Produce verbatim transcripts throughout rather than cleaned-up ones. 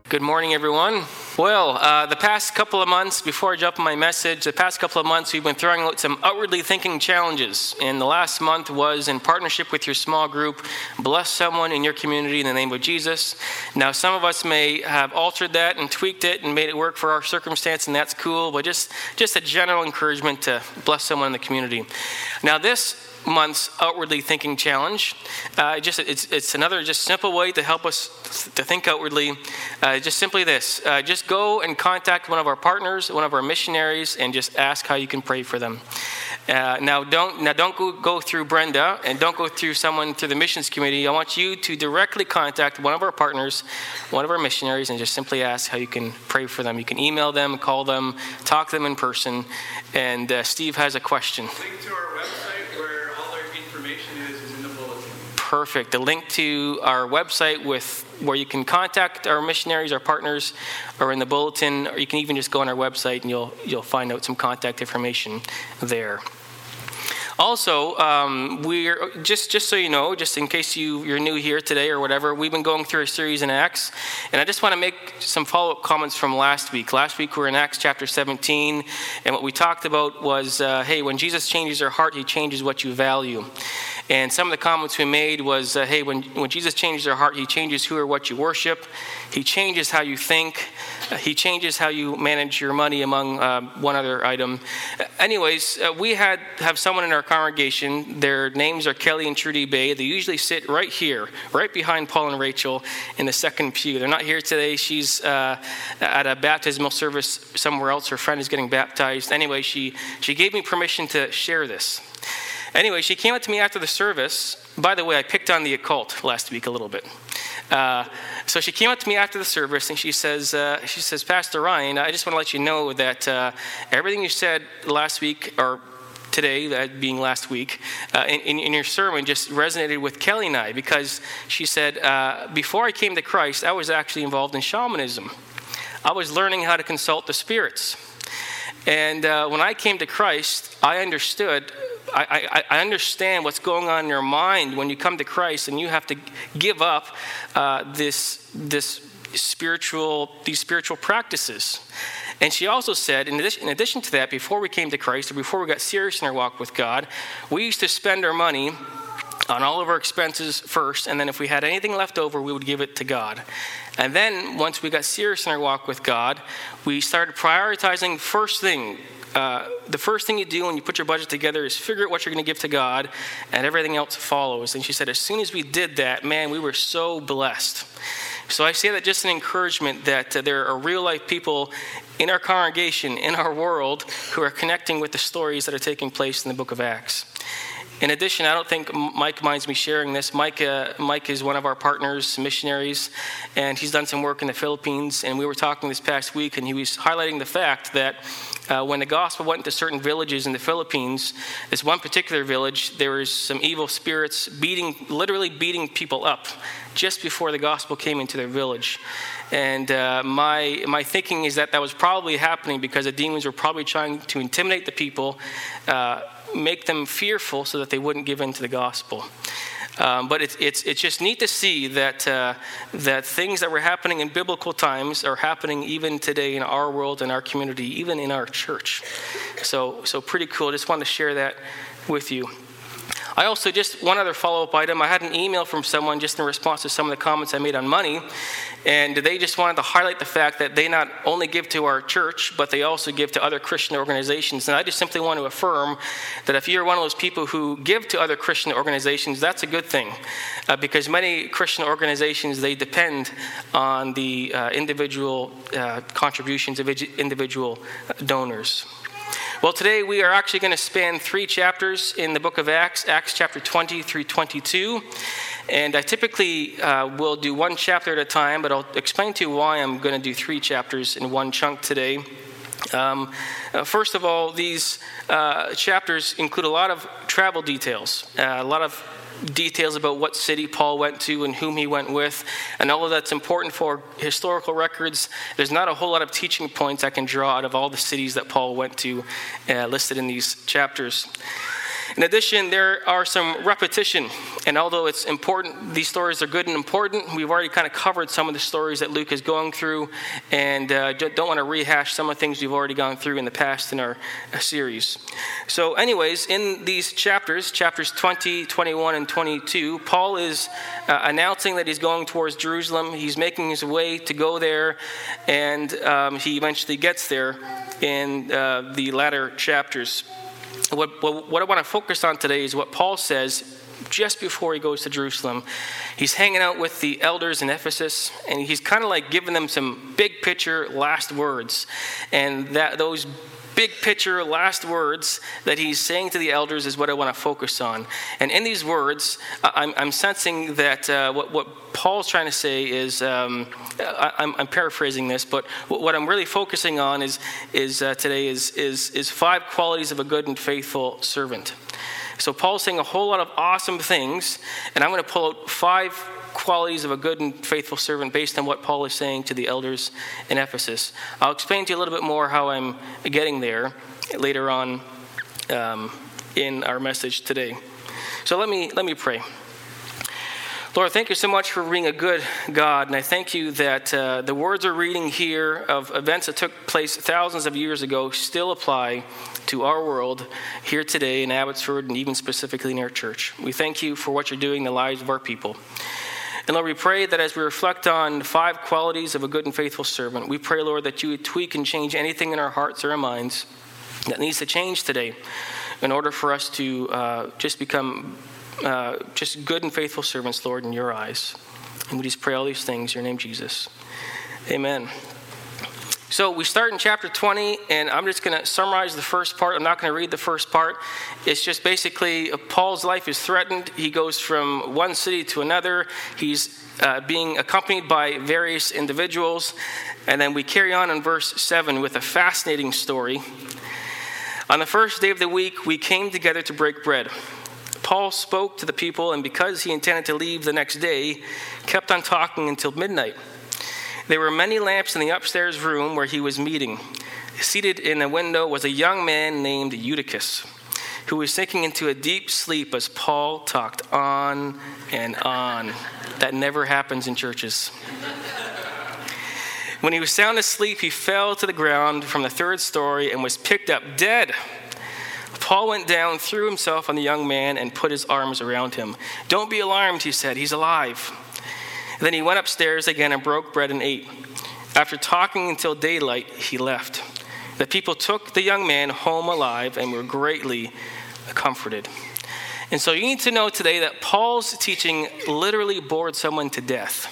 Good morning, everyone. Well, uh, the past couple of months, before I jump on my message, the past couple of months we've been throwing out some outwardly thinking challenges. And the last month was in partnership with your small group, bless someone in your community in the name of Jesus. Now, some of us may have altered that and tweaked it and made it work for our circumstance, and that's cool, but just, just a general encouragement to bless someone in the community. Now, this month's outwardly thinking challenge. Uh, just it's it's another just simple way to help us to think outwardly. Uh, just simply this: uh, just go and contact one of our partners, one of our missionaries, and just ask how you can pray for them. Uh, now don't now don't go, go through Brenda and don't go through someone through the missions committee. I want you to directly contact one of our partners, one of our missionaries, and just simply ask how you can pray for them. You can email them, call them, talk to them in person. And uh, Steve has a question. Link to our website where all our information is is in the bulletin. Perfect. The link to our website with where you can contact our missionaries, our partners, are in the bulletin, or you can even just go on our website and you'll you'll find out some contact information there. Also, um, we're just just so you know, just in case you, you're new here today or whatever, we've been going through a series in Acts, and I just want to make some follow-up comments from last week. Last week we were in Acts chapter seventeen, and what we talked about was, uh, hey, when Jesus changes your heart, he changes what you value. And some of the comments we made was, uh, hey, when, when Jesus changes your heart, he changes who or what you worship. He changes how you think. Uh, he changes how you manage your money, among uh, one other item. Uh, anyways, uh, we had have someone in our congregation. Their names are Kelly and Trudy Bay. They usually sit right here, right behind Paul and Rachel in the second pew. They're not here today. She's uh, at a baptismal service somewhere else. Her friend is getting baptized. Anyway, she, she gave me permission to share this. Anyway, she came up to me after the service. By the way, I picked on the occult last week a little bit. Uh, so she came up to me after the service and she says, uh, she says, Pastor Ryan, I just want to let you know that uh, everything you said last week, or today, that being last week, uh, in, in your sermon just resonated with Kelly and I, because she said, uh, before I came to Christ, I was actually involved in shamanism. I was learning how to consult the spirits. And uh, when I came to Christ, I understood I, I, I understand what's going on in your mind when you come to Christ, and you have to give up uh, this this spiritual these spiritual practices. And she also said, in addition, in addition to that, before we came to Christ, or before we got serious in our walk with God, we used to spend our money on all of our expenses first, and then if we had anything left over, we would give it to God. And then once we got serious in our walk with God, we started prioritizing first thing. Uh, the first thing you do when you put your budget together is figure out what you're going to give to God, and everything else follows. And she said, as soon as we did that, man, we were so blessed. So I say that just an encouragement that uh, there are real-life people in our congregation, in our world, who are connecting with the stories that are taking place in the book of Acts. In addition, I don't think Mike minds me sharing this. Mike, uh, Mike is one of our partners, missionaries, and he's done some work in the Philippines. And we were talking this past week, and he was highlighting the fact that uh, when the gospel went into certain villages in the Philippines, this one particular village, there was some evil spirits beating, literally beating people up just before the gospel came into their village. And uh, my my thinking is that that was probably happening because the demons were probably trying to intimidate the people, uh, make them fearful so that they wouldn't give in to the gospel. Um, but it's it's it's just neat to see that uh, that things that were happening in biblical times are happening even today in our world, in our community, even in our church. So so pretty cool. Just wanted to share that with you. I also, just one other follow-up item, I had an email from someone just in response to some of the comments I made on money, and they just wanted to highlight the fact that they not only give to our church, but they also give to other Christian organizations. And I just simply want to affirm that if you're one of those people who give to other Christian organizations, that's a good thing, uh, because many Christian organizations, they depend on the uh, individual uh, contributions of individual donors. Well, today we are actually going to span three chapters in the book of Acts, Acts chapter twenty through twenty-two. And I typically uh, will do one chapter at a time, but I'll explain to you why I'm going to do three chapters in one chunk today. Um, uh, first of all, these uh, chapters include a lot of travel details, uh, a lot of details about what city Paul went to and whom he went with, and all of that's important for historical records. There's not a whole lot of teaching points I can draw out of all the cities that Paul went to uh, listed in these chapters. In addition, there are some repetition, and although it's important, these stories are good and important, we've already kind of covered some of the stories that Luke is going through, and uh, don't want to rehash some of the things we've already gone through in the past in our uh, series. So anyways, in these chapters, chapters twenty, twenty-one, and twenty-two, Paul is uh, announcing that he's going towards Jerusalem. He's making his way to go there, and um, he eventually gets there in uh, the latter chapters. What, what I want to focus on today is what Paul says just before he goes to Jerusalem. He's hanging out with the elders in Ephesus, and he's kind of like giving them some big picture last words. And that those big picture last words that he's saying to the elders is what I want to focus on. And in these words, I'm, I'm sensing that uh, what, what Paul's trying to say is, um, I, I'm, I'm paraphrasing this, but what I'm really focusing on is, is uh, today is, is, is five qualities of a good and faithful servant. So Paul's saying a whole lot of awesome things, and I'm going to pull out five qualities of a good and faithful servant based on what Paul is saying to the elders in Ephesus. I'll explain to you a little bit more how I'm getting there later on um, in our message today. So let me let me pray. Lord, thank you so much for being a good God, and I thank you that uh, the words we're reading here of events that took place thousands of years ago still apply to our world here today in Abbotsford and even specifically in our church. We thank you for what you're doing in the lives of our people. And Lord, we pray that as we reflect on five qualities of a good and faithful servant, we pray, Lord, that you would tweak and change anything in our hearts or our minds that needs to change today in order for us to uh, just become uh, just good and faithful servants, Lord, in your eyes. And we just pray all these things in your name, Jesus. Amen. So we start in chapter twenty, and I'm just going to summarize the first part. I'm not going to read the first part. It's just basically uh, Paul's life is threatened. He goes from one city to another. He's uh, being accompanied by various individuals. And then we carry on in verse seven with a fascinating story. On the first day of the week, we came together to break bread. Paul spoke to the people, and because he intended to leave the next day, kept on talking until midnight. There were many lamps in the upstairs room where he was meeting. Seated in a window was a young man named Eutychus, who was sinking into a deep sleep as Paul talked on and on. That never happens in churches. When he was sound asleep, he fell to the ground from the third story and was picked up dead. Paul went down, threw himself on the young man, and put his arms around him. "Don't be alarmed," he said. "He's alive." Then he went upstairs again and broke bread and ate. After talking until daylight, he left. The people took the young man home alive and were greatly comforted. And so you need to know today that Paul's teaching literally bored someone to death.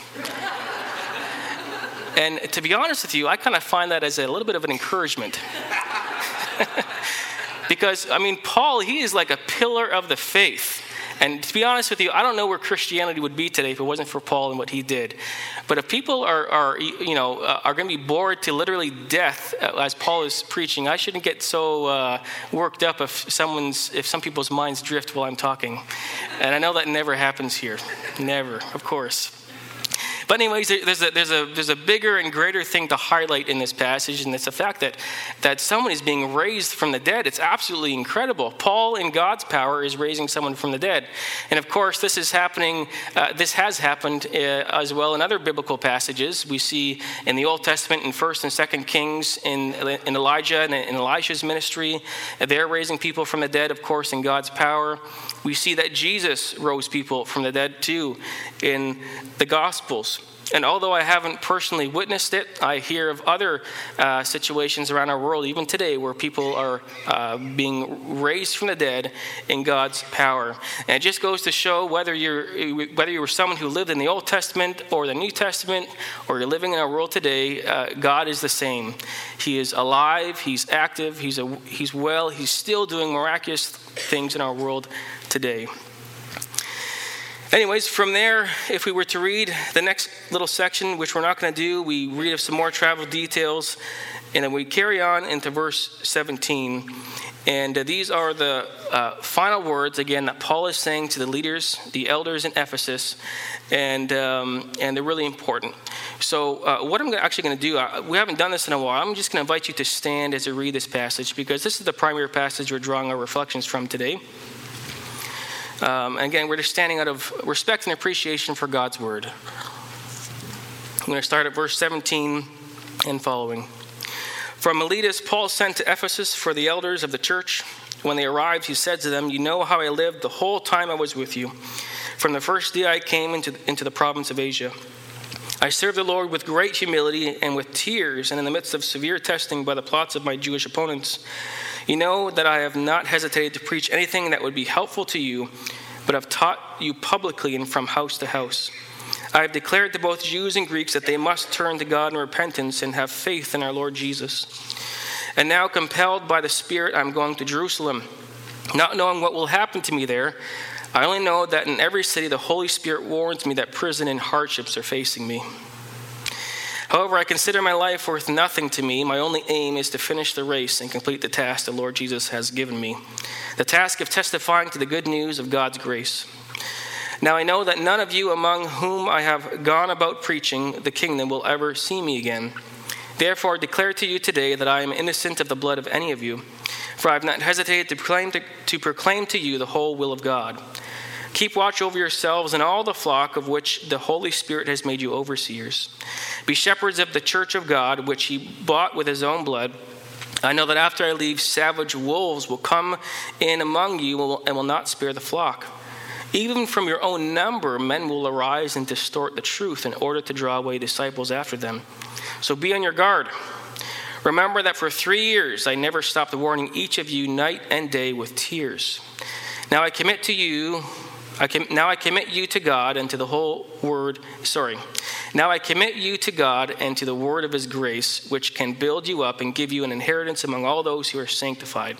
And to be honest with you, I kind of find that as a little bit of an encouragement. Because, I mean, Paul, he is like a pillar of the faith. And to be honest with you, I don't know where Christianity would be today if it wasn't for Paul and what he did. But if people are, are you know, uh, are going to be bored to literally death as Paul is preaching, I shouldn't get so uh, worked up if someone's, if some people's minds drift while I'm talking. And I know that never happens here, never, of course. But anyways, there's a, there's a, there's a bigger and greater thing to highlight in this passage, and it's the fact that, that someone is being raised from the dead. It's absolutely incredible. Paul, in God's power, is raising someone from the dead. And of course, this is happening, uh, this has happened uh, as well in other biblical passages. We see in the Old Testament, in First and Second Kings, in, in Elijah and in Elisha's ministry, they're raising people from the dead, of course, in God's power. We see that Jesus rose people from the dead, too, in the Gospels. And although I haven't personally witnessed it, I hear of other uh, situations around our world, even today, where people are uh, being raised from the dead in God's power. And it just goes to show whether you're whether you were someone who lived in the Old Testament or the New Testament, or you're living in our world today, uh, God is the same. He is alive. He's active. He's a, he's well. He's still doing miraculous things in our world today. Anyways, from there, if we were to read the next little section, which we're not going to do, we read of some more travel details, and then we carry on into verse seventeen. And uh, these are the uh, final words, again, that Paul is saying to the leaders, the elders in Ephesus, and um, and they're really important. So uh, what I'm actually going to do, uh, we haven't done this in a while. I'm just going to invite you to stand as I read this passage, because this is the primary passage we're drawing our reflections from today. Um, and again, we're just standing out of respect and appreciation for God's word. I'm going to start at verse seventeen and following. From Miletus, Paul sent to Ephesus for the elders of the church. When they arrived, he said to them, "You know how I lived the whole time I was with you, from the first day I came into, into the province of Asia. I served the Lord with great humility and with tears, and in the midst of severe testing by the plots of my Jewish opponents. You know that I have not hesitated to preach anything that would be helpful to you, but have taught you publicly and from house to house. I have declared to both Jews and Greeks that they must turn to God in repentance and have faith in our Lord Jesus. And now, compelled by the Spirit, I'm going to Jerusalem, not knowing what will happen to me there. I only know that in every city the Holy Spirit warns me that prison and hardships are facing me. However, I consider my life worth nothing to me. My only aim is to finish the race and complete the task the Lord Jesus has given me, the task of testifying to the good news of God's grace. Now I know that none of you among whom I have gone about preaching the kingdom will ever see me again. Therefore, I declare to you today that I am innocent of the blood of any of you, for I have not hesitated to proclaim to, to proclaim to you the whole will of God. Keep watch over yourselves and all the flock of which the Holy Spirit has made you overseers. Be shepherds of the church of God, which he bought with his own blood. I know that after I leave, savage wolves will come in among you and will not spare the flock. Even from your own number, men will arise and distort the truth in order to draw away disciples after them. So be on your guard. Remember that for three years I never stopped warning each of you night and day with tears. Now I commit to you, I com- now I commit you to God and to the whole word, sorry. Now I commit you to God and to the word of his grace, which can build you up and give you an inheritance among all those who are sanctified.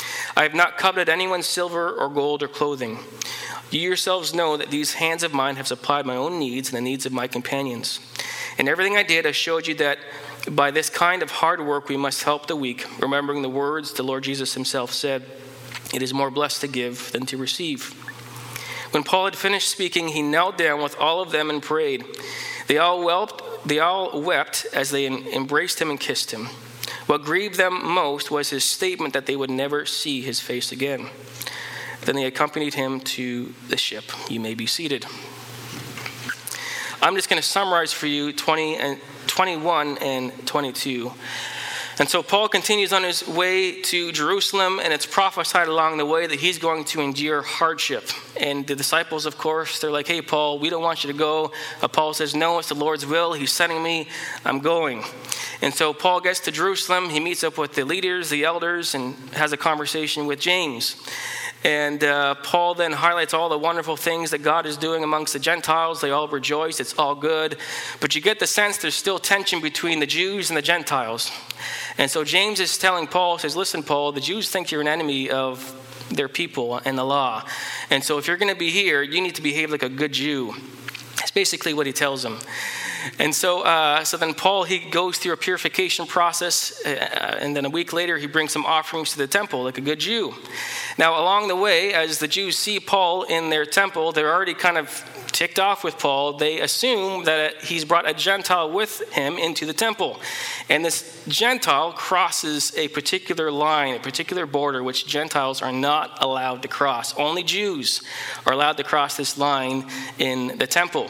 I have not coveted anyone's silver or gold or clothing. You yourselves know that these hands of mine have supplied my own needs and the needs of my companions. In everything I did, I showed you that by this kind of hard work we must help the weak, remembering the words the Lord Jesus himself said, "It is more blessed to give than to receive." When Paul had finished speaking, he knelt down with all of them and prayed. They all wept, they all wept as they embraced him and kissed him. What grieved them most was his statement that they would never see his face again. Then they accompanied him to the ship. You may be seated. I'm just going to summarize for you twenty and twenty-one and twenty-two. And so Paul continues on his way to Jerusalem, and it's prophesied along the way that he's going to endure hardship. And the disciples, of course, they're like, "Hey, Paul, we don't want you to go." Uh, Paul says, "No, it's the Lord's will. He's sending me. I'm going." And so Paul gets to Jerusalem. He meets up with the leaders, the elders, and has a conversation with James. And uh, Paul then highlights all the wonderful things that God is doing amongst the Gentiles. They all rejoice. It's all good. But you get the sense there's still tension between the Jews and the Gentiles. And so James is telling Paul, says, "Listen, Paul, the Jews think you're an enemy of their people and the law. And so if you're going to be here, you need to behave like a good Jew." That's basically what he tells him. And so uh, so then Paul, he goes through a purification process, uh, and then a week later he brings some offerings to the temple like a good Jew. Now along the way, as the Jews see Paul in their temple, they're already kind of ticked off with Paul. They assume that he's brought a Gentile with him into the temple. And this Gentile crosses a particular line, a particular border, which Gentiles are not allowed to cross. Only Jews are allowed to cross this line in the temple.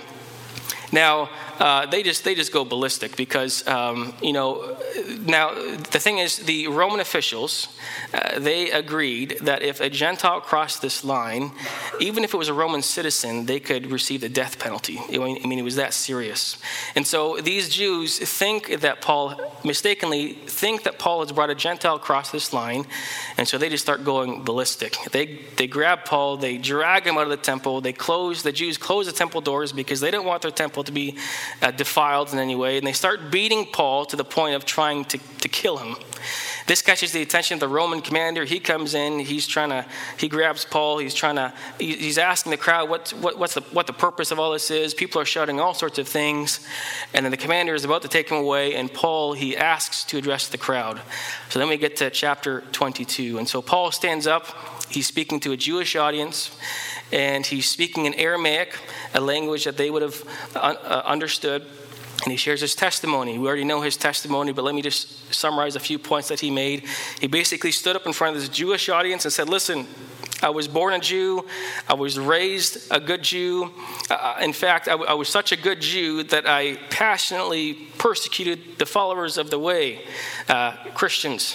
Now, uh, they just they just go ballistic because, um, you know, now the thing is, the Roman officials, uh, they agreed that if a Gentile crossed this line, even if it was a Roman citizen, they could receive the death penalty. I mean, it was that serious. And so these Jews think that Paul, mistakenly think that Paul has brought a Gentile across this line, and so they just start going ballistic. They they grab Paul, they drag him out of the temple, they close, the Jews close the temple doors because they don't want their temple to be uh, defiled in any way, and they start beating Paul to the point of trying to, to kill him. This catches the attention of the Roman commander. He comes in, he's trying to, he grabs Paul, he's trying to, he's asking the crowd what, what, what's the, what the purpose of all this is. People are shouting all sorts of things, and then the commander is about to take him away, and Paul, he asks to address the crowd. So then we get to chapter twenty-two, and so Paul stands up, he's speaking to a Jewish audience, and he's speaking in Aramaic, a language that they would have uh, understood. And he shares his testimony. We already know his testimony, but let me just summarize a few points that he made. He basically stood up in front of this Jewish audience and said, "Listen, I was born a Jew. I was raised a good Jew. Uh, in fact, I, w- I was such a good Jew that I passionately persecuted the followers of the way, uh, Christians.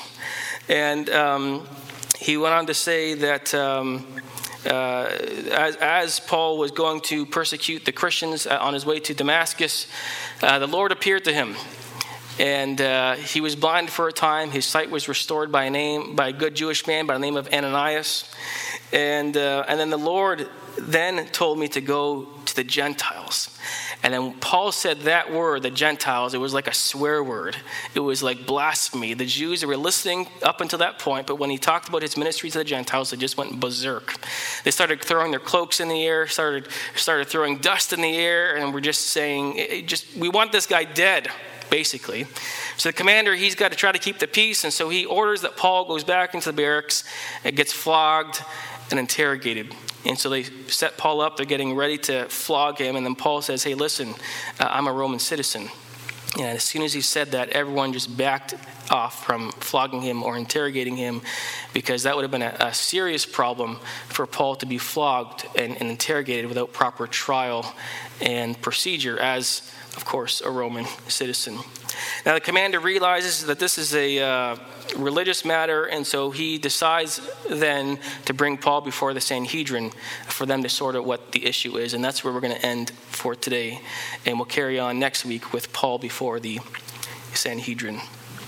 And um, he went on to say that um, uh, as, as Paul was going to persecute the Christians on his way to Damascus, uh, the Lord appeared to him. And uh, he was blind for a time. His sight was restored by a name, by a good Jewish man by the name of Ananias. And uh, and then the Lord then told me to go to the Gentiles. And then Paul said that word, the Gentiles, it was like a swear word. It was like blasphemy. The Jews were listening up until that point, but when he talked about his ministry to the Gentiles, they just went berserk. They started throwing their cloaks in the air, started started throwing dust in the air, and were just saying, it just we want this guy dead, basically. So the commander, he's got to try to keep the peace, and so he orders that Paul goes back into the barracks and gets flogged and interrogated. And so they set Paul up. They're getting ready to flog him. And then Paul says, hey, listen, uh, I'm a Roman citizen. And as soon as he said that, everyone just backed off from flogging him or interrogating him, because that would have been a, a serious problem for Paul to be flogged and, and interrogated without proper trial and procedure as, of course, a Roman citizen. Now, the commander realizes that this is a uh, religious matter, and so he decides then to bring Paul before the Sanhedrin for them to sort out what the issue is. And that's where we're going to end for today. And we'll carry on next week with Paul before the Sanhedrin.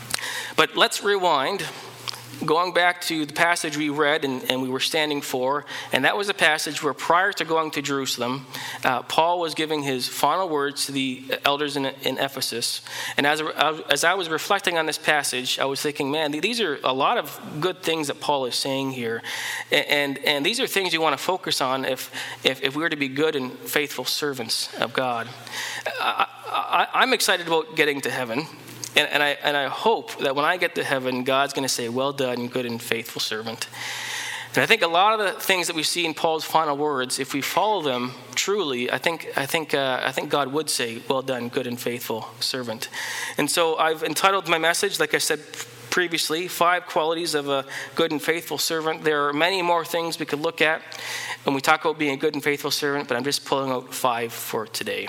But let's rewind, going back to the passage we read and, and we were standing for, and that was a passage where prior to going to Jerusalem, uh, Paul was giving his final words to the elders in, in Ephesus. And as, as I was reflecting on this passage, I was thinking, man, these are a lot of good things that Paul is saying here. And, and, and these are things you want to focus on if, if, if we were to be good and faithful servants of God. I, I, I'm excited about getting to heaven. And, and I and I hope that when I get to heaven, God's going to say, well done, good and faithful servant. And I think a lot of the things that we see in Paul's final words, if we follow them truly, I think I think uh, I think God would say, well done, good and faithful servant. And so I've entitled my message, like I said previously, Five Qualities of a Good and Faithful Servant. There are many more things we could look at when we talk about being a good and faithful servant, but I'm just pulling out five for today.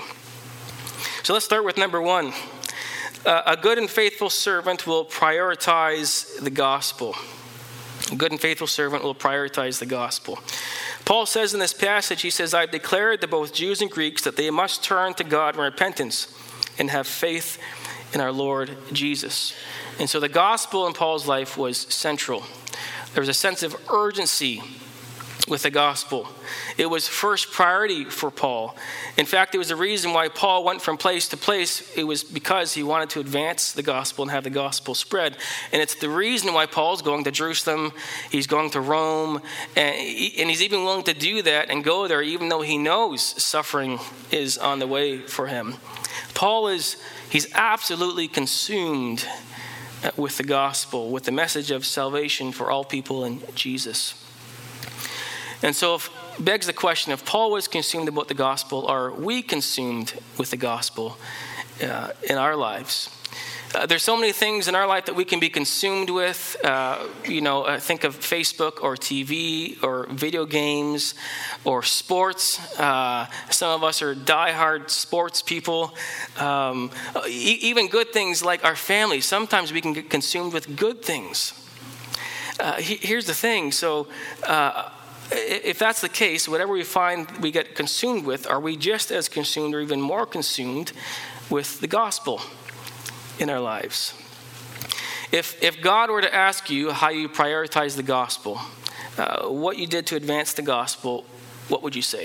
So let's start with number one. Uh, a good and faithful servant will prioritize the gospel. A good and faithful servant will prioritize the gospel. Paul says in this passage, he says, I've declared to both Jews and Greeks that they must turn to God in repentance and have faith in our Lord Jesus. And so the gospel in Paul's life was central. There was a sense of urgency with the gospel. It was first priority for Paul. In fact, it was the reason why Paul went from place to place. It was because he wanted to advance the gospel and have the gospel spread. And it's the reason why Paul's going to Jerusalem, he's going to Rome, and, he, and he's even willing to do that and go there even though he knows suffering is on the way for him. Paul is, he's absolutely consumed with the gospel, with the message of salvation for all people in Jesus. And so it begs the question, if Paul was consumed about the gospel, are we consumed with the gospel uh, in our lives? Uh, there's so many things in our life that we can be consumed with. Uh, you know, uh, think of Facebook or T V or video games or sports. Uh, some of us are diehard sports people. Um, e- even good things like our family. Sometimes we can get consumed with good things. Uh, he- here's the thing. So, uh, if that's the case, whatever we find we get consumed with, are we just as consumed or even more consumed with the gospel in our lives? If if God were to ask you how you prioritize the gospel, uh, what you did to advance the gospel, what would you say?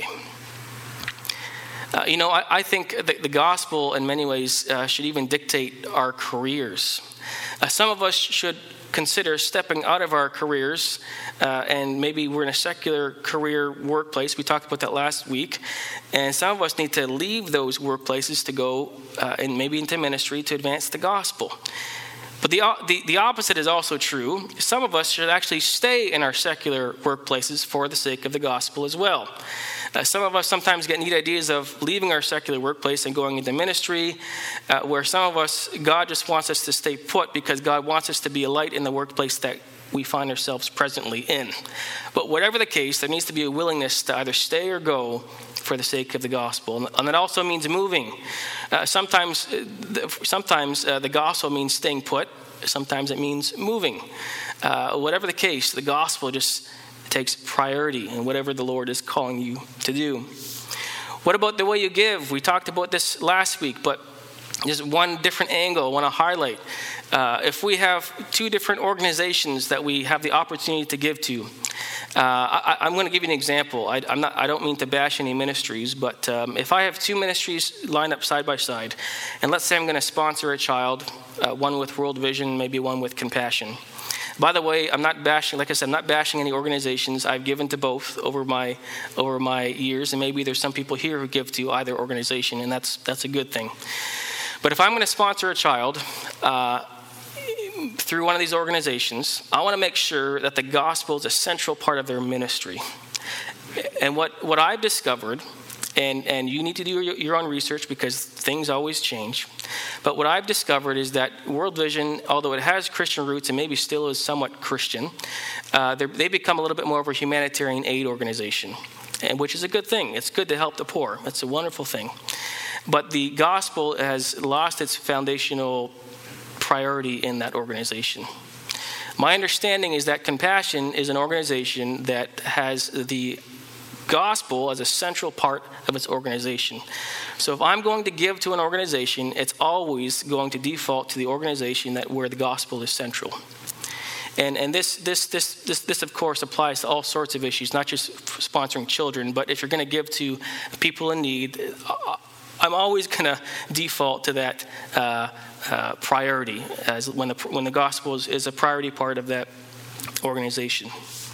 Uh, you know, I, I think the, the gospel in many ways uh, should even dictate our careers. Uh, some of us should consider stepping out of our careers, uh, and maybe we're in a secular career workplace. We talked about that last week. And some of us need to leave those workplaces to go uh, and maybe into ministry to advance the gospel. But the, the the opposite is also true. Some of us should actually stay in our secular workplaces for the sake of the gospel as well. Uh, some of us sometimes get neat ideas of leaving our secular workplace and going into ministry, uh, where some of us, God just wants us to stay put because God wants us to be a light in the workplace that we find ourselves presently in. But whatever the case, there needs to be a willingness to either stay or go for the sake of the gospel. And that also means moving. Uh, sometimes sometimes uh, the gospel means staying put. Sometimes it means moving. Uh, whatever the case, the gospel just takes priority in whatever the Lord is calling you to do. What about the way you give? We talked about this last week, but just one different angle I want to highlight. Uh, if we have two different organizations that we have the opportunity to give to, uh, I, I'm going to give you an example. I, I'm not, I don't mean to bash any ministries, but um, if I have two ministries lined up side by side, and let's say I'm going to sponsor a child, uh, one with World Vision, maybe one with Compassion. By the way, I'm not bashing, like I said, I'm not bashing any organizations. I've given to both over my over my years, and maybe there's some people here who give to either organization, and that's that's a good thing. But if I'm going to sponsor a child uh, through one of these organizations, I want to make sure that the gospel is a central part of their ministry. And what, what I've discovered, and, and you need to do your, your own research because things always change, but what I've discovered is that World Vision, although it has Christian roots and maybe still is somewhat Christian, uh, they become a little bit more of a humanitarian aid organization, and which is a good thing. It's good to help the poor. That's a wonderful thing. But the gospel has lost its foundational priority in that organization. My understanding is that Compassion is an organization that has the gospel as a central part of its organization. So if I'm going to give to an organization, it's always going to default to the organization that where the gospel is central. And and this this this this this of course applies to all sorts of issues, not just sponsoring children, but if you're going to give to people in need, I'm always going to default to that uh, uh, priority as when the when the gospel is, is a priority part of that organization.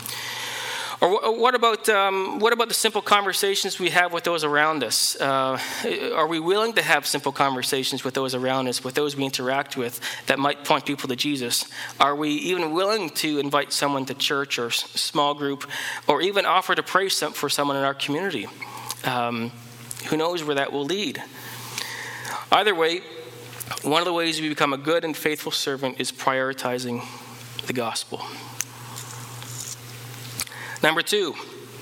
Or what about um, what about the simple conversations we have with those around us? Uh, are we willing to have simple conversations with those around us, with those we interact with, that might point people to Jesus? Are we even willing to invite someone to church or small group, or even offer to pray for someone in our community? Um, who knows where that will lead? Either way, one of the ways we become a good and faithful servant is prioritizing the gospel. Number two,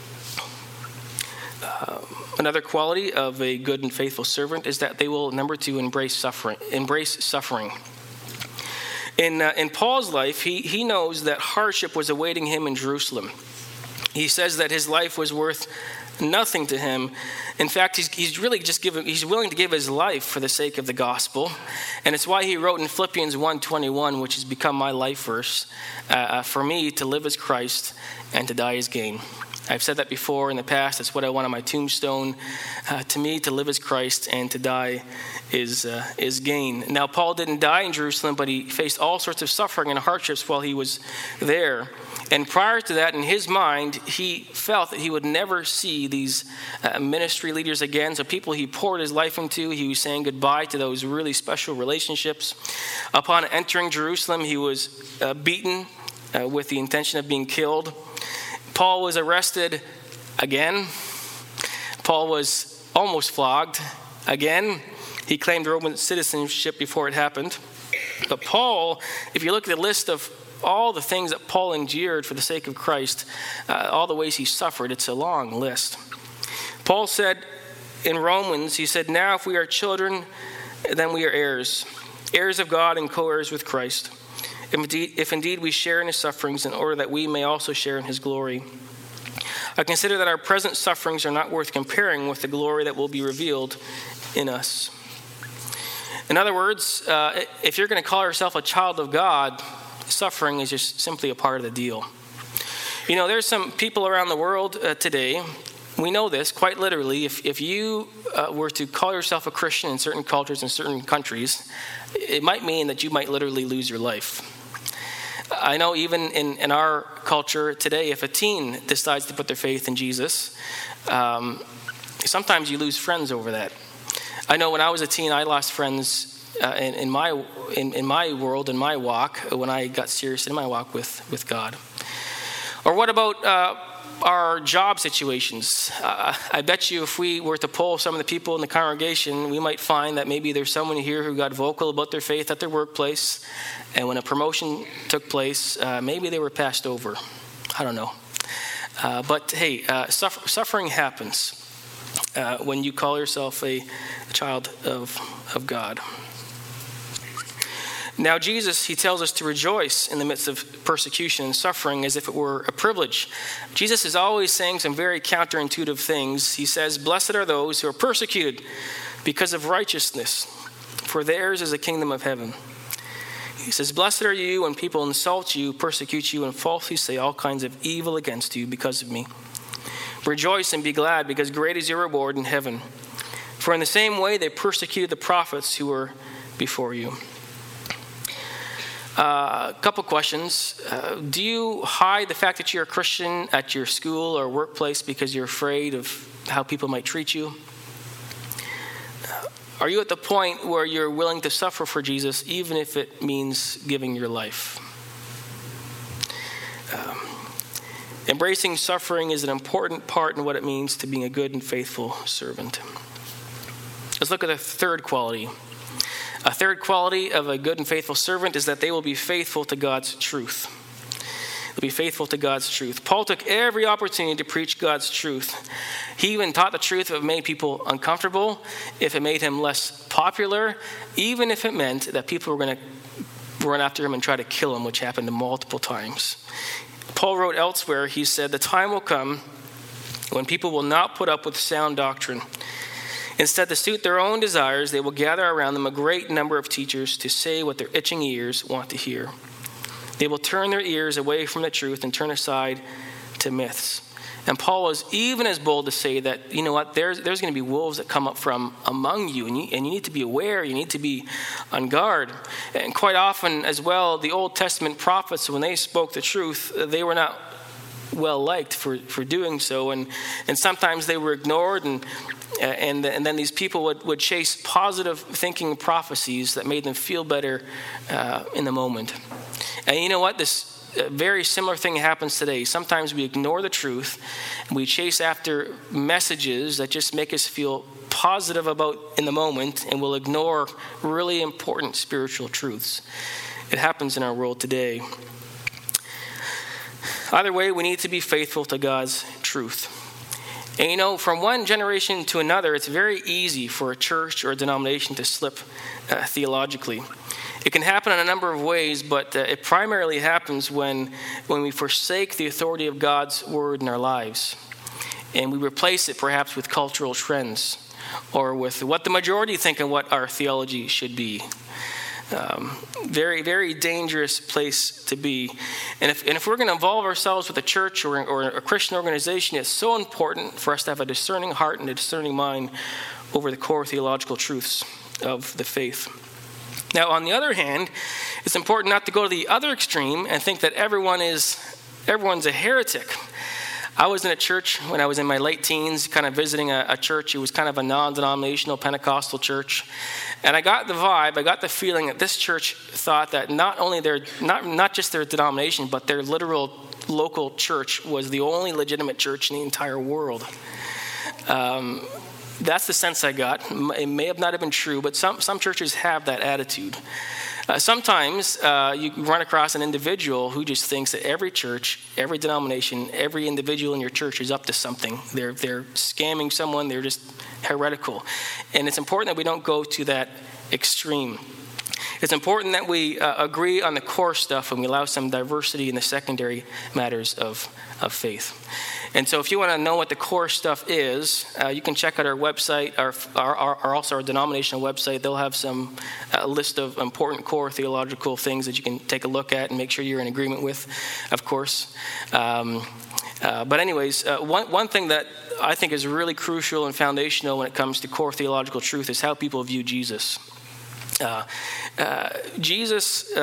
uh, another quality of a good and faithful servant is that they will, number two, embrace suffering. Embrace suffering. In uh, in Paul's life, he he knows that hardship was awaiting him in Jerusalem. He says that his life was worth nothing to him. In fact, he's he's really just given he's willing to give his life for the sake of the gospel, and it's why he wrote in Philippians one twenty-one, which has become my life verse, uh, for me to live as Christ and to die as gain. I've said that before in the past. That's what I want on my tombstone. Uh, to me, to live as Christ and to die is uh, is gain. Now, Paul didn't die in Jerusalem, but he faced all sorts of suffering and hardships while he was there. And prior to that, in his mind, he felt that he would never see these uh, ministry leaders again. So people he poured his life into, he was saying goodbye to those really special relationships. Upon entering Jerusalem, he was uh, beaten uh, with the intention of being killed. Paul was arrested again. Paul was almost flogged again. He claimed Roman citizenship before it happened. But Paul, if you look at the list of all the things that Paul endured for the sake of Christ, uh, all the ways he suffered, it's a long list. Paul said in Romans, he said, "Now if we are children, then we are heirs, heirs of God and co-heirs with Christ. If indeed, if indeed we share in his sufferings, in order that we may also share in his glory. I consider that our present sufferings are not worth comparing with the glory that will be revealed in us." In other words, uh, if you're going to call yourself a child of God, suffering is just simply a part of the deal. You know, there's some people around the world uh, today, we know this quite literally, if, if you uh, were to call yourself a Christian in certain cultures, in certain countries, it might mean that you might literally lose your life. I know even in, in our culture today, if a teen decides to put their faith in Jesus, um, sometimes you lose friends over that. I know when I was a teen, I lost friends uh, in, in my in, in my world, in my walk, when I got serious in my walk with, with God. Or what about uh, our job situations. Uh, I bet you if we were to poll some of the people in the congregation, we might find that maybe there's someone here who got vocal about their faith at their workplace, and when a promotion took place, uh, maybe they were passed over. I don't know. Uh, but hey, uh, suffer- suffering happens uh, when you call yourself a, a child of, of God. Now, Jesus, he tells us to rejoice in the midst of persecution and suffering as if it were a privilege. Jesus is always saying some very counterintuitive things. He says, "Blessed are those who are persecuted because of righteousness, for theirs is the kingdom of heaven." He says, "Blessed are you when people insult you, persecute you, and falsely say all kinds of evil against you because of me. Rejoice and be glad, because great is your reward in heaven. For in the same way they persecuted the prophets who were before you." A uh, couple questions. Uh, do you hide the fact that you're a Christian at your school or workplace because you're afraid of how people might treat you? Uh, are you at the point where you're willing to suffer for Jesus, even if it means giving your life? Um, embracing suffering is an important part in what it means to being a good and faithful servant. Let's look at the third quality. A third quality of a good and faithful servant is that they will be faithful to God's truth. They'll be faithful to God's truth. Paul took every opportunity to preach God's truth. He even taught the truth if it made people uncomfortable, if it made him less popular, even if it meant that people were going to run after him and try to kill him, which happened multiple times. Paul wrote elsewhere, he said, "The time will come when people will not put up with sound doctrine. Instead, to suit their own desires, they will gather around them a great number of teachers to say what their itching ears want to hear. They will turn their ears away from the truth and turn aside to myths." And Paul was even as bold to say that, you know what, there's, there's going to be wolves that come up from among you, and you, and you need to be aware, you need to be on guard. And quite often as well, the Old Testament prophets, when they spoke the truth, they were not well liked for, for doing so, and, and sometimes they were ignored, and And, and then these people would, would chase positive thinking prophecies that made them feel better uh, in the moment. And you know what? This uh, very similar thing happens today. Sometimes we ignore the truth, and we chase after messages that just make us feel positive about in the moment, and we'll ignore really important spiritual truths. It happens in our world today. Either way, we need to be faithful to God's truth. And you know, from one generation to another, it's very easy for a church or a denomination to slip uh, theologically. It can happen in a number of ways, but uh, it primarily happens when, when we forsake the authority of God's word in our lives. And we replace it perhaps with cultural trends, or with what the majority think and what our theology should be. Um, very, very dangerous place to be. And if, and if we're going to involve ourselves with a church or, or a Christian organization, it's so important for us to have a discerning heart and a discerning mind over the core theological truths of the faith. Now, on the other hand, it's important not to go to the other extreme and think that everyone is everyone's a heretic. I was in a church when I was in my late teens, kind of visiting a, a church. It was kind of a non-denominational Pentecostal church. And I got the vibe, I got the feeling that this church thought that not only their, not, not just their denomination, but their literal local church was the only legitimate church in the entire world. Um, that's the sense I got. It may have not have been true, but some, some churches have that attitude. Uh, sometimes uh, you run across an individual who just thinks that every church, every denomination, every individual in your church is up to something. They're they're scamming someone. They're just heretical. And it's important that we don't go to that extreme. It's important that we uh, agree on the core stuff and we allow some diversity in the secondary matters of, of faith. And so if you want to know what the core stuff is, uh, you can check out our website, our, our, our also our denominational website. They'll have some uh, list of important core theological things that you can take a look at and make sure you're in agreement with, of course. Um, uh, but anyways, uh, one, one thing that I think is really crucial and foundational when it comes to core theological truth is how people view Jesus. Uh, uh, Jesus uh,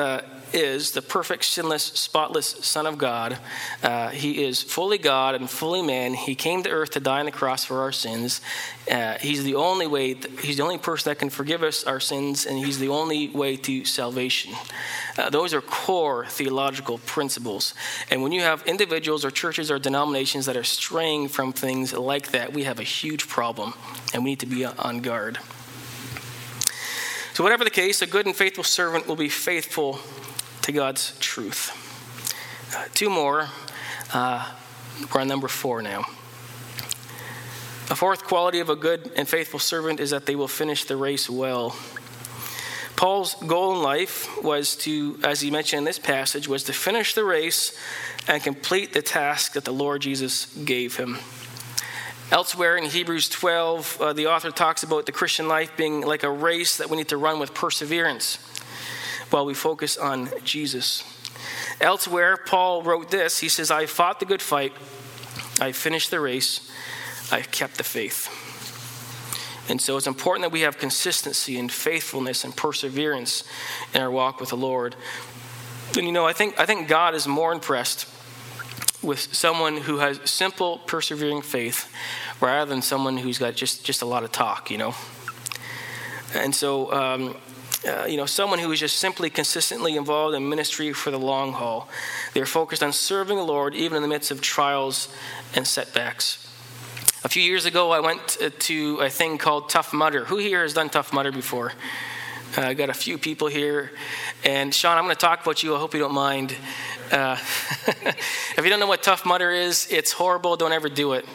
is the perfect, sinless, spotless Son of God. Uh, he is fully God and fully man. He came to earth to die on the cross for our sins. Uh, he's the only way, he's the only person that can forgive us our sins, and he's the only way to salvation. Uh, those are core theological principles. And when you have individuals or churches or denominations that are straying from things like that, we have a huge problem, and we need to be on guard. So whatever the case, a good and faithful servant will be faithful to God's truth. Uh, two more. Uh, we're on number four now. A fourth quality of a good and faithful servant is that they will finish the race well. Paul's goal in life was to, as he mentioned in this passage, was to finish the race and complete the task that the Lord Jesus gave him. Elsewhere in Hebrews twelve, uh, the author talks about the Christian life being like a race that we need to run with perseverance while we focus on Jesus. Elsewhere, Paul wrote this. He says, I fought the good fight. I finished the race. I kept the faith. And so it's important that we have consistency and faithfulness and perseverance in our walk with the Lord. And you know, I think I think God is more impressed with someone who has simple, persevering faith rather than someone who's got just, just a lot of talk, you know. And so, um, uh, you know, someone who is just simply consistently involved in ministry for the long haul. They're focused on serving the Lord even in the midst of trials and setbacks. A few years ago, I went to a thing called Tough Mudder. Who here has done Tough Mudder before? Uh, I got a few people here. And Sean, I'm going to talk about you. I hope you don't mind. Uh, if you don't know what Tough Mudder is, it's horrible. Don't ever do it.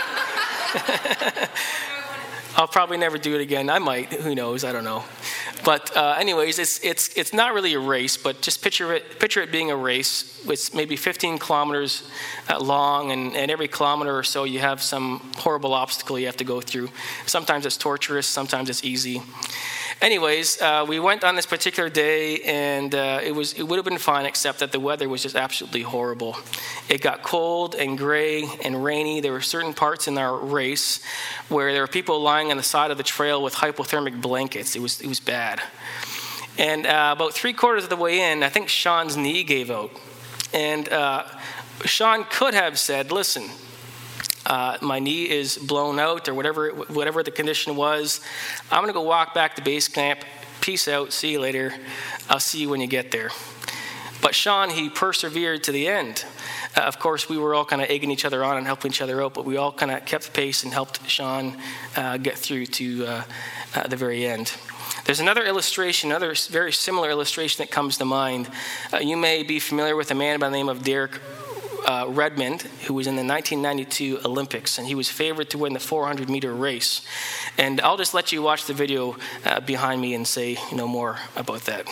I'll probably never do it again. I might. Who knows? I don't know. But uh, anyways, it's it's it's not really a race, but just picture it picture it being a race. It's maybe fifteen kilometers uh, long, and, and every kilometer or so you have some horrible obstacle you have to go through. Sometimes it's torturous, sometimes it's easy. Anyways, uh, we went on this particular day, and uh, it was it would have been fine, except that the weather was just absolutely horrible. It got cold and gray and rainy. There were certain parts in our race where there were people lying on the side of the trail with hypothermic blankets. It was it was bad. And uh, about three quarters of the way in, I think Sean's knee gave out, and uh, Sean could have said, "Listen, Uh, my knee is blown out," or whatever whatever the condition was. I'm going to go walk back to base camp. Peace out. See you later. I'll see you when you get there. But Sean, he persevered to the end. Uh, of course, we were all kind of egging each other on and helping each other out, but we all kind of kept the pace and helped Sean uh, get through to uh, uh, the very end. There's another illustration, another very similar illustration that comes to mind. Uh, you may be familiar with a man by the name of Derek Uh, Redmond, who was in the nineteen ninety-two Olympics, and he was favored to win the four hundred meter race. And I'll just let you watch the video uh, behind me and say no more about that.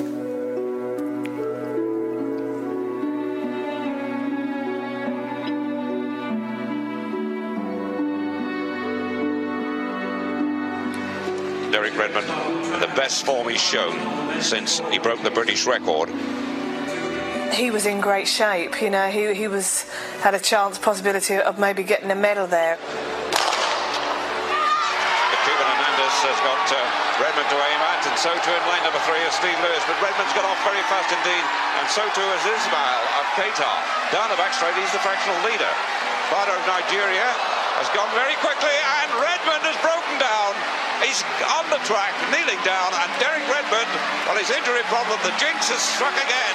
Derek Redmond, the best form he's shown since he broke the British record. He was in great shape, you know, he he was had a chance, possibility of maybe getting a medal there. Cuban Hernandez has got uh, Redmond to aim at, and so too in lane number three is Steve Lewis, but Redmond's got off very fast indeed, and so too is Ismail of Qatar. Down the back straight, he's the fractional leader. Father of Nigeria has gone very quickly, and Redmond has broken down. He's on the track, kneeling down, and Derek Redmond, on his injury problem, the jinx has struck again.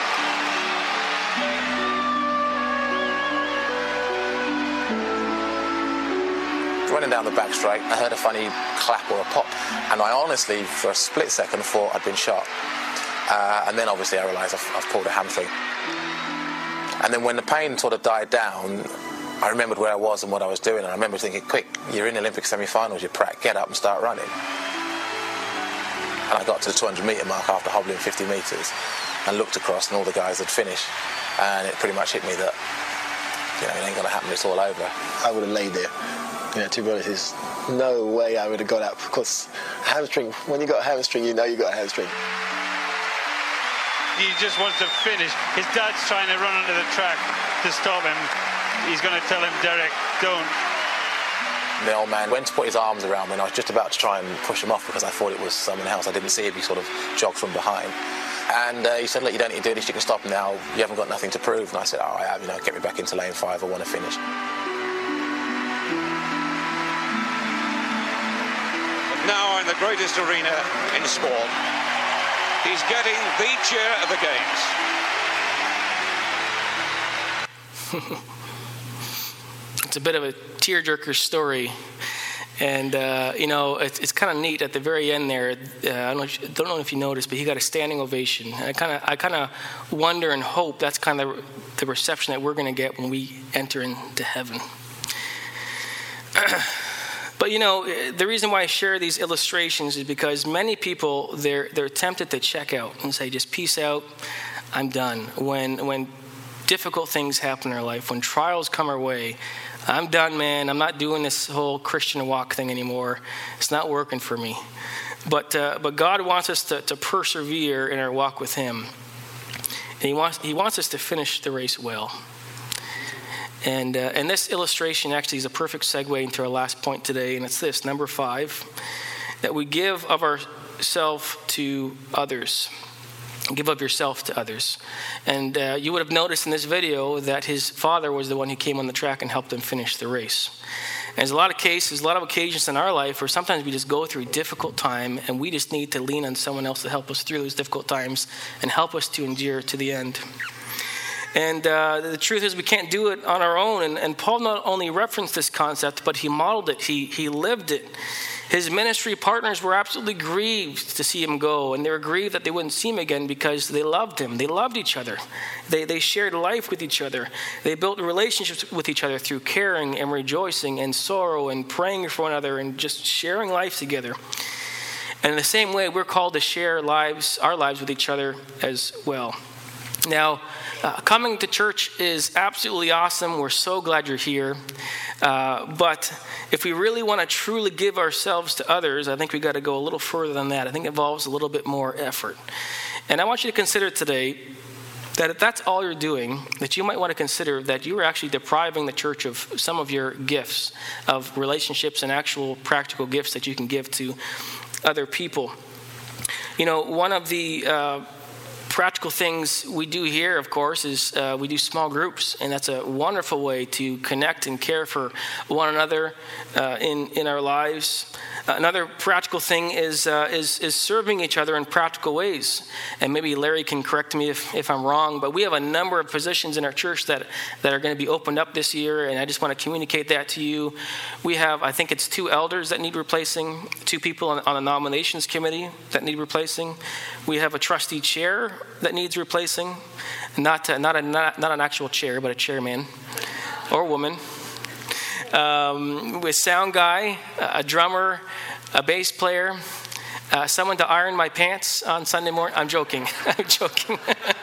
Running down the back straight, I heard a funny clap or a pop, and I honestly, for a split second, thought I'd been shot. Uh, and then obviously I realised I've, I've pulled a hamstring. And then when the pain sort of died down, I remembered where I was and what I was doing, and I remember thinking, quick, you're in Olympic semi-finals, you're prac, get up and start running. And I got to the two hundred metre mark after hobbling fifty metres and looked across, and all the guys had finished, and it pretty much hit me that, you know, it ain't going to happen, it's all over. I would have laid there. You know, to be honest, there's no way I would have got up, because a hamstring, when you got a hamstring, you know you got a hamstring. He just wants to finish. His dad's trying to run onto the track to stop him. He's going to tell him, Derek, don't. The old man went to put his arms around me, and I was just about to try and push him off because I thought it was someone else. I didn't see him, he sort of jogged from behind. And uh, he said, look, you don't need to do this, you can stop now, you haven't got nothing to prove. And I said, oh, I have, you know, get me back into lane five, I want to finish. Now in the greatest arena in sport, he's getting the cheer of the games. It's a bit of a tearjerker story. And, uh, you know, it's, it's kind of neat at the very end there. Uh, I don't know, if, don't know if you noticed, but he got a standing ovation. And I kind of I kind of wonder and hope that's kind of the reception that we're going to get when we enter into heaven. But, you know, the reason why I share these illustrations is because many people, they're they're tempted to check out and say, just peace out, I'm done. When when difficult things happen in our life, when trials come our way, I'm done, man. I'm not doing this whole Christian walk thing anymore. It's not working for me. But uh, but God wants us to, to persevere in our walk with Him. And He wants He wants us to finish the race well. And uh, and this illustration actually is a perfect segue into our last point today, and it's this, number five, that we give of ourselves to others. Give of yourself to others. And uh, you would have noticed in this video that his father was the one who came on the track and helped him finish the race. And there's a lot of cases, a lot of occasions in our life where sometimes we just go through a difficult time and we just need to lean on someone else to help us through those difficult times and help us to endure to the end. And uh, the truth is we can't do it on our own. And, and Paul not only referenced this concept, but he modeled it. He, he lived it. His ministry partners were absolutely grieved to see him go. And they were grieved that they wouldn't see him again because they loved him. They loved each other. They, they shared life with each other. They built relationships with each other through caring and rejoicing and sorrow and praying for one another and just sharing life together. And in the same way, we're called to share lives, our lives with each other as well. Now, uh, coming to church is absolutely awesome. We're so glad you're here. Uh, but if we really want to truly give ourselves to others, I think we got to go a little further than that. I think it involves a little bit more effort. And I want you to consider today that if that's all you're doing, that you might want to consider that you are actually depriving the church of some of your gifts, of relationships and actual practical gifts that you can give to other people. You know, one of the uh, practical things we do here, of course, is uh, we do small groups, and that's a wonderful way to connect and care for one another uh, in in our lives. Another practical thing is uh, is is serving each other in practical ways. And maybe Larry can correct me if, if I'm wrong, but we have a number of positions in our church that, that are going to be opened up this year, and I just want to communicate that to you. We have, I think it's two elders that need replacing, two people on, on a nominations committee that need replacing. We have a trustee chair that needs replacing, not a, not a not, not an actual chair, but a chairman or woman. Um, with sound guy, a drummer, a bass player, uh, someone to iron my pants on Sunday morning. I'm joking. I'm joking.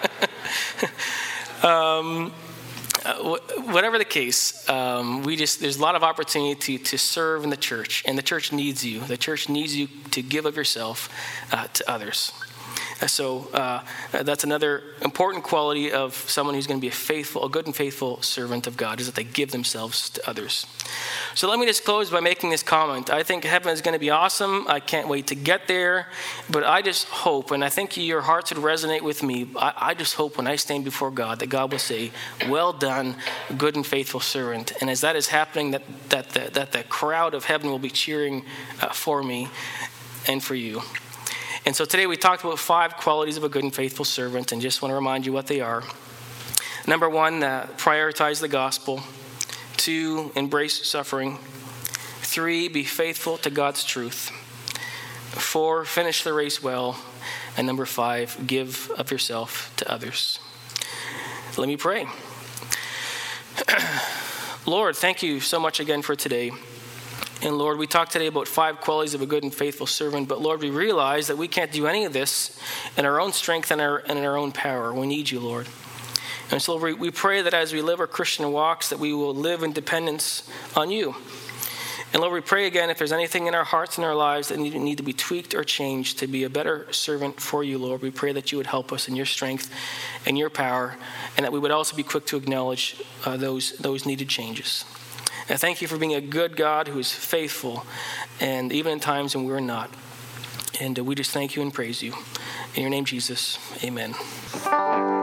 um, uh, whatever the case, um, we just there's a lot of opportunity to, to serve in the church, and the church needs you. The church needs you to give of yourself uh, to others. So uh, that's another important quality of someone who's going to be a faithful, a good and faithful servant of God, is that they give themselves to others. So let me just close by making this comment. I think heaven is going to be awesome. I can't wait to get there. But I just hope, and I think your hearts would resonate with me, I, I just hope when I stand before God that God will say, well done, good and faithful servant. And as that is happening, that, that, that, that the crowd of heaven will be cheering uh, for me and for you. And so today we talked about five qualities of a good and faithful servant, and just want to remind you what they are. Number one, uh, prioritize the gospel. Two, embrace suffering. Three, be faithful to God's truth. Four, finish the race well. And number five, give of yourself to others. Let me pray. Lord, thank you so much again for today. And Lord, we talked today about five qualities of a good and faithful servant, but Lord, we realize that we can't do any of this in our own strength and, our, and in our own power. We need you, Lord. And so we, we pray that as we live our Christian walks, that we will live in dependence on you. And Lord, we pray again, if there's anything in our hearts and our lives that need, need to be tweaked or changed to be a better servant for you, Lord, we pray that you would help us in your strength and your power, and that we would also be quick to acknowledge uh, those, those needed changes. And thank you for being a good God who is faithful, and even in times when we're not. And we just thank you and praise you. In your name, Jesus, amen.